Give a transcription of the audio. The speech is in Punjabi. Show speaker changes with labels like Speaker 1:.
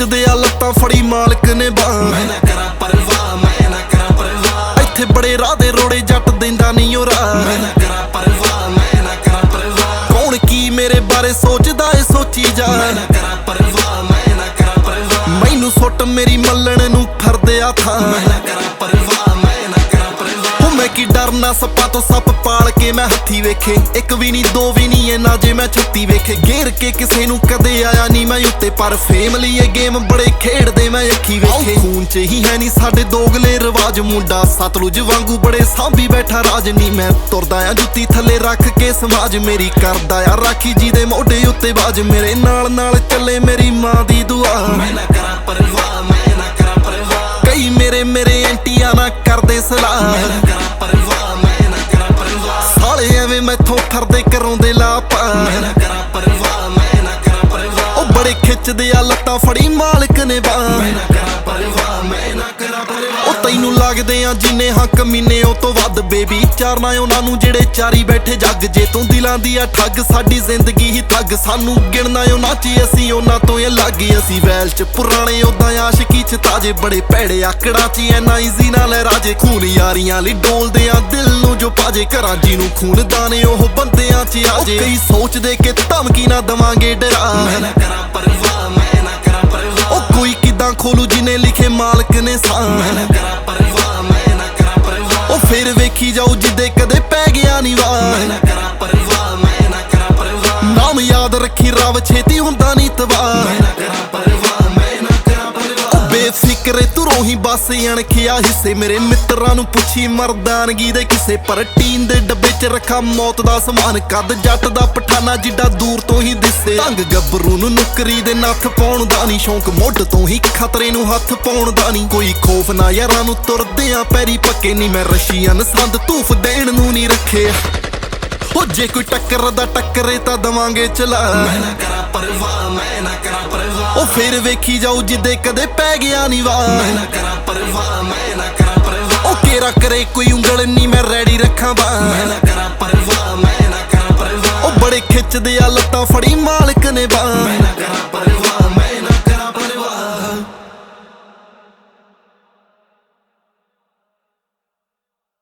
Speaker 1: ਖਿੱਚਦੇ ਆ ਲੱਤਾਂ ਫੜੀ ਮਾਲਕ ਨੇ ਬਾਂਹ।
Speaker 2: ਮੈਂ ਨਾ ਕਰਾਂ ਪਰਵਾਹ, ਮੈਂ ਨਾ ਕਰਾਂ ਪਰਵਾਹ।
Speaker 1: ਇੱਥੇ ਬੜੇ ਰਾਹ ਦੇ ਰੋੜੇ ਜੱਟ ਦਿੰਦਾ ਨਹੀਂ ਓ ਰਾਹ।
Speaker 2: ਮੈਂ ਨਾ ਕਰਾਂ ਪਰਵਾਹ, ਮੈਂ ਨਾ ਕਰਾਂ ਪਰਵਾਹ।
Speaker 1: ਕੌਣ ਕੀ ਮੇਰੇ ਬਾਰੇ ਸੋਚਦਾ ਏ ਸੋਚੀ ਜਾ।
Speaker 2: ਮੈਂ ਨਾ ਕਰਾਂ ਪਰਵਾਹ, ਮੈਂ ਨਾ ਕਰਾਂ ਪਰਵਾਹ।
Speaker 1: ਮੈਨੂੰ ਸੁੱਟ ਮੇਰੀ ਮੱਲਣ ਨੂੰ ਫਿਰਦੇ ਆ ਥਾਂ।
Speaker 2: ਮੈਂ ਨਾ ਕਰਾਂ ਪਰਵਾਹ, ਮੈਂ ਨਾ ਕਰਾਂ ਪਰਵਾਹ।
Speaker 1: ਮੈਂ ਕੀ ਡਰਨਾ ਸੱਪਾਂ ਤੋਂ ਸੱਪ ਪਾਲ ਕੇ ਮੈਂ ਹੱਥੀ ਵੇਖੇ। ਇੱਕ ਵੀ ਨਹੀਂ ਦੋ ਵੀ ਨਹੀਂ ਇੰਨਾ ਜੇ ਮੈਂ 36 ਵੇਖੇ। ਗੇਰ ਕੇ ਕਿਸੇ ਨੂੰ ਕਦੇ ਆਇਆ ਨਹੀਂ ਮੈਂ ਉੱਤੇ ਪਰ ਫੇਮ ਲਈ ਇਹ ਗੇਮ ਬੜੇ ਖੇਡਦੇ ਮੈਂ ਅੱਖੀ ਵੇਖੇ। ਖੂਨ ਚ ਹੀ ਹੈ ਨਹੀਂ ਸਾਡੇ ਦੋਗਲੇ ਰਿਵਾਜ। ਮੁੰਡਾ ਸਤਲੁਜ ਵਾਂਗੂ ਬੜੇ ਸਾਂਭੀ ਬੈਠਾ ਰਾਜ ਨਹੀਂ। ਮੈਂ ਤੁਰਦਾ ਆ ਜੁੱਤੀ ਥੱਲੇ ਰੱਖ ਕੇ ਸਮਾਜ ਮੇਰੀ ਕਰਦਾ ਆ ਰਾਖੀ ਜੀ ਦੇ ਮੋਢੇ ਉੱਤੇ ਬਾਜ। ਮੇਰੇ ਨਾਲ ਨਾਲ ਚੱਲੇ ਮੇਰੀ ਮਾਂ ਦੀ ਦੁਆ।
Speaker 2: ਮੈਂ ਨਾ ਕਰਾਂ ਪਰਵਾਹ, ਮੈਂ ਨਾ ਕਰਾਂ ਪਰਵਾਹ।
Speaker 1: ਕਈ ਮੇਰੇ ਐਂਟੀਆਂ ਨਾ ਕਰਦੇ ਸਲਾਹ।
Speaker 2: ਮੈਂ ਨਾ ਕਰਾਂ ਪਰਵਾਹ, ਮੈਂ ਨਾ ਕਰਾਂ ਪਰਵਾਹ।
Speaker 1: ਸਾਲੇ ਐਵੇਂ ਮੈਥੋਂ ਫਿਰਦੇ ਕਰਾਉਂਦੇ ਲਾਪਾ।
Speaker 2: ਮੈਂ ਨਾ ਕਰਾਂ ਪਰਵਾਹ, ਮੈਂ ਨਾ ਕਰਾਂ ਪਰਵਾਹ।
Speaker 1: ਉਹ ਬੜੇ ਖਿੱਚਦੇ ਆ ਲੱਤਾਂ ਫੜੀ ਮਾਲਕ ਨੇ ਬਾਂਹ।
Speaker 2: ਮੈਂ ਨਾ ਕਰਾਂ ਪਰਵਾਹ, ਮੈਂ ਨਾ ਕਰਾਂ ਪਰਵਾਹ।
Speaker 1: ਉਹ ਤੈਨੂੰ ਲੱਗਦੇ ਆ ਜਿੰਨੇ ਹੱਕ ਮੀਨੇ ਉਹ ਤੋਂ ਵੱਧ ਬੇਬੀ। ਚਾਰਨਾ ਉਹਨਾਂ ਨੂੰ ਜਿਹੜੇ ਚਾਰੀ ਬੈਠੇ ਜੱਗ। ਜੇ ਤੂੰ ਦਿਲਾਂ ਦੀ ਆ ਠੱਗ ਸਾਡੀ ਜ਼ਿੰਦਗੀ ਹੀ ਠੱਗ। ਸਾਨੂੰ ਗਿਣਨਾ ਉਹਨਾਂ ਚ ਅਸੀਂ ਉਹਨਾਂ ਤੋਂ ਅਲੱਗ। ਅਸੀਂ ਵੈਲ ਚ ਪੁਰਾਣੇ ਉਦਾਂ ਆਸ਼ਕੀ ਚ ਤਾਜੇ। ਬੜੇ ਭੈੜੇ ਆਕੜਾਂ ਚ ਐਨਾ ਈਜ਼ੀ ਨਾਲ ਰਾਜੇ। ਖੂਨ ਯਾਰੀਆਂ ਲਈ ਡੋਲਦੇ ਆ ਦਿਲ ਨੂੰ ਜੋ ਪਾਜੇ। ਘਰਾਂ ਜੀ ਨੂੰ ਖੂਨ ਦਾਣੇ ਉਹ ਬੰਦਿਆਂ ਚ ਆਜੇ। ਕਈ ਸੋਚਦੇ ਕਿ ਧਮਕੀ ਨਾ ਦਵਾਂਗੇ ਡਰਾ।
Speaker 2: ਮੈਂ ਨਾ ਕਰਾਂ ਪਰਵਾਹ, ਮੈਂ ਨਾ ਕਰਾਂ ਪਰਵਾਹ।
Speaker 1: ਉਹ ਕੋਈ ਕਿਦਾਂ ਖੋਲੂ ਜਿਹਨੇ ਲਿਖੇ ਮਾਲਕ ਨੇ ਸਾਹ।
Speaker 2: ਮੈਂ ਨਾ ਕਰਾਂ ਪਰਵਾਹ, ਮੈਂ ਨਾ ਕਰਾਂ ਪਰਵਾਹ।
Speaker 1: ਉਹ ਫਿਰ ਵੇਖੀ ਜਾਊ ਜਿੱਦੇ ਕਦੇ ਪੈ ਗਿਆ ਨਹੀਂ ਵਾਹ।
Speaker 2: ਮੈਂ ਨਾ ਕਰਾਂ ਪਰਵਾਹ, ਮੈਂ ਨਾ ਕਰਾਂ ਪਰਵਾਹ।
Speaker 1: ਨਾਮ ਯਾਦ ਰੱਖੀ ਰੱਬ ਛੇਤੀ ਹੁੰਦਾ ਨਹੀਂ ਤਬਾਹ।
Speaker 2: ਮੈਂ ਨਾ ਕਰਾਂ ਪਰਵਾਹ, ਮੈਂ ਨਾ ਕਰਾਂ ਪਰਵਾਹ।
Speaker 1: ਬੇਫਿਕਰੇ ਤੁਰੋਂ ਹੀ ਬਸ ਅਣਖਿਆ ਹਿੱਸੇ। ਮੇਰੇ ਮਿੱਤਰਾਂ ਨੂੰ ਪੁੱਛੀ ਮਰਦਾਨਗੀ ਦੇ ਕਿਸੇ। ਪਰ ਟੀਨ ਦੇ ਡੱਬੇ ਚ ਰੱਖਾ ਮੌਤ ਦਾ ਸਮਾਨ। ਕੱਦ ਜੱਟ ਦਾ ਪਠਾਨਾ ਜਿੱਡਾ ਦੂਰ ਤੋਂ ਹੀ ਦਿਸੇ। ਢੰਗ ਗੱਭਰੂ ਨੂੰ ਨੁਕਰੀ ਦੇ ਨੱਥ ਪਾਉਣ ਦਾ ਨਹੀਂ ਸ਼ੌਂਕ। ਮੁੱਢ ਤੋਂ ਹੀ ਖਤਰੇ ਨੂੰ ਹੱਥ ਪਾਉਣ ਦਾ ਨਹੀਂ ਕੋਈ ਖੋਫ ਨਾ। ਯਾਰਾਂ ਨੂੰ ਤੁਰਦੇ ਆ ਪੈਰੀ ਪੱਕੇ ਨਹੀਂ। ਮੈਂ ਰਸ਼ੀਅਨ ਸੰਦ ਧੂਫ ਦੇਣ ਨੂੰ ਨਹੀਂ ਰੱਖੇ। ਉਹ ਜੇ ਕੋਈ ਟੱਕਰ ਦਾ ਟੱਕਰੇ ਤਾਂ ਦਵਾਂਗੇ ਚਲਾ।
Speaker 2: ਮੈਂ ਨਾ ਕਰਾਂ ਪਰਵਾਹ, ਮੈਂ ਨਾ ਕਰਾਂ ਪਰਵਾਹ।
Speaker 1: ਉਹ ਫਿਰ ਵੇਖੀ ਜਾਊ ਜਿੱਦੇ ਕਦੇ ਪੈ ਗਿਆ ਨਹੀਂ ਵਾਹ।
Speaker 2: ਮੈਂ ਨਾ ਕਰਾਂ ਪਰਵਾਹ, ਮੈਂ ਨਾ ਕਰਾਂ ਪਰਵਾਹ।
Speaker 1: ਉਹ ਕੇਰਾ ਕਰੇ ਕੋਈ ਉਂਗਲ ਨਹੀਂ ਮੈਂ ਰੈਡੀ ਰੱਖਾਂ ਬਾਂਹ।
Speaker 2: ਮੈਂ ਨਾ ਕਰਾਂ ਪਰਵਾਹ, ਮੈਂ ਨਾ ਕਰਾਂ ਪਰਵਾਹ।
Speaker 1: ਉਹ ਬੜੇ ਖਿੱਚਦੇ ਆ ਲੱਤਾਂ ਫੜੀ ਮਾਲਕ ਨੇ ਬਾਂਹ।
Speaker 2: ਮੈਂ ਨਾ ਕਰਾਂ ਪਰਵਾਹ।